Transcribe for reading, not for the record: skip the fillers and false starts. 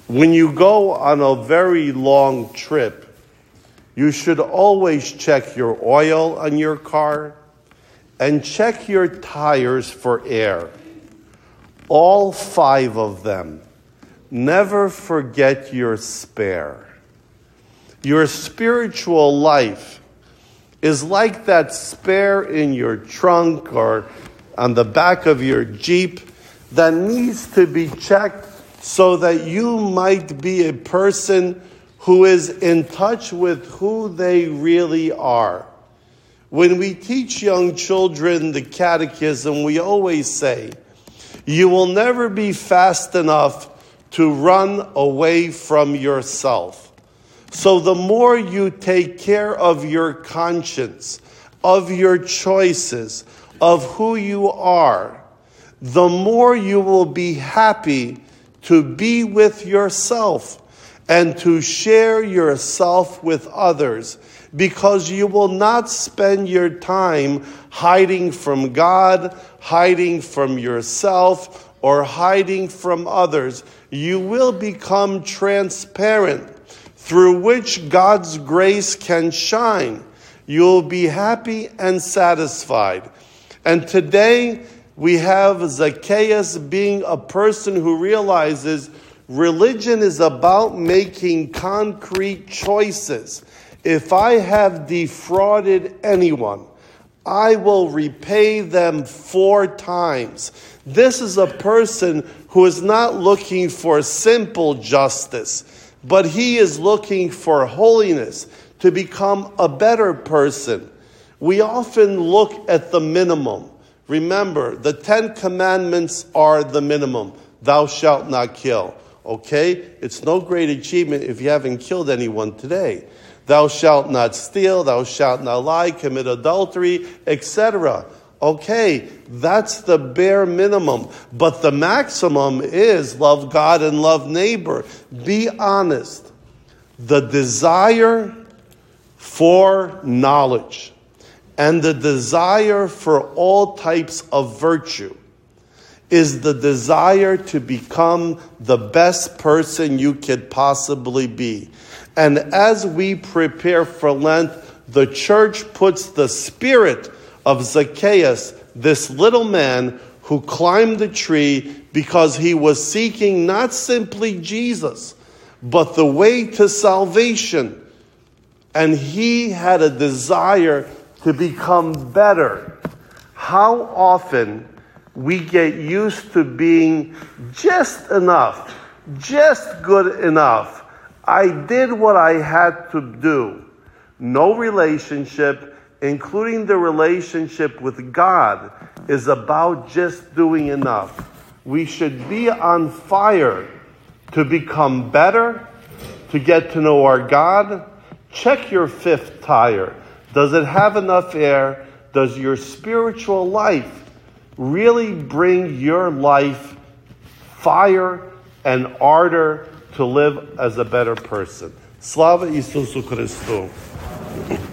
When you go on a very long trip, you should always check your oil on your car and check your tires for air. All 5 of them. Never forget your spare. Your spiritual life is like that spare in your trunk or on the back of your Jeep that needs to be checked so that you might be a person who is in touch with who they really are. When we teach young children the catechism, we always say, you will never be fast enough to run away from yourself. So the more you take care of your conscience, of your choices, of who you are, the more you will be happy to be with yourself and to share yourself with others, because you will not spend your time hiding from God, hiding from yourself, or hiding from others. You will become transparent, through which God's grace can shine. You'll be happy and satisfied. And today, we have Zacchaeus being a person who realizes religion is about making concrete choices. If I have defrauded anyone, I will repay them 4 times. This is a person who is not looking for simple justice, but he is looking for holiness, to become a better person. We often look at the minimum. Remember, the 10 commandments are the minimum. Thou shalt not kill. Okay? It's no great achievement if you haven't killed anyone today. Thou shalt not steal, thou shalt not lie, commit adultery, etc. Okay, that's the bare minimum. But the maximum is love God and love neighbor. Be honest. The desire for knowledge and the desire for all types of virtue is the desire to become the best person you could possibly be. And as we prepare for Lent, the church puts the spirit of Zacchaeus, this little man who climbed the tree because he was seeking not simply Jesus, but the way to salvation. And he had a desire to become better. How often we get used to being just enough, just good enough. I did what I had to do. No relationship, including the relationship with God, is about just doing enough. We should be on fire to become better, to get to know our God. Check your 5th tire. Does it have enough air? Does your spiritual life really bring your life fire and ardor to live as a better person? Slava Isusu Christu.